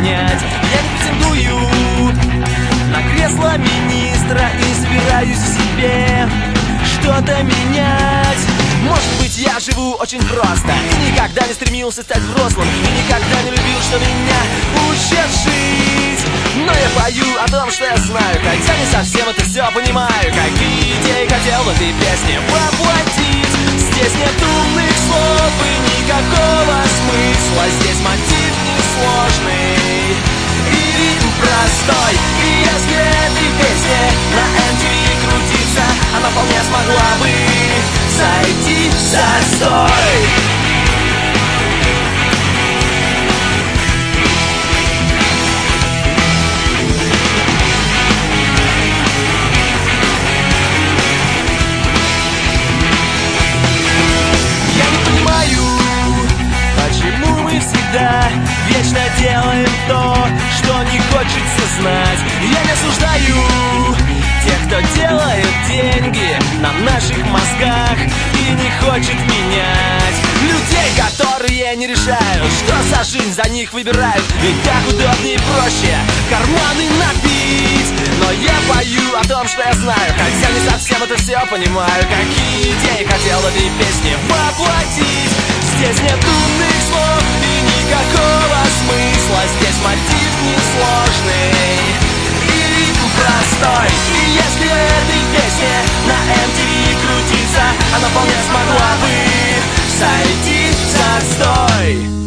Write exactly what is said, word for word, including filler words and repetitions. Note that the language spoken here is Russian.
понять. Я не претендую на кресло министра и не собираюсь в себе что-то менять. Может быть, я живу очень просто и никогда не стремился стать взрослым, и никогда не любил, что меня учат жить. Но я пою о том, что я знаю, хотя не совсем это все понимаю. Какие идеи хотел в этой песне воплотить. Здесь нет умных слов и никакого смысла. Здесь мотив несложный и ритм простой. И если этой песне на эм ти ви крутиться, она вполне смогла бы зайти в застой. Всегда вечно делаем то, что не хочется знать. Я не осуждаю тех, кто делает деньги на наших мозгах и не хочет менять людей, которые не решают, что за жизнь за них выбирают. Ведь так удобнее и проще карманы набить. Но я пою о том, что я знаю, хотя не совсем это все понимаю. Какие идеи хотел в этой песне воплотить. Здесь нет умных слов и никакого смысла. Здесь мотив несложный и ритм простой. И если этой песне на эм ти ви крутиться, она вполне смогла бы сойти в застой.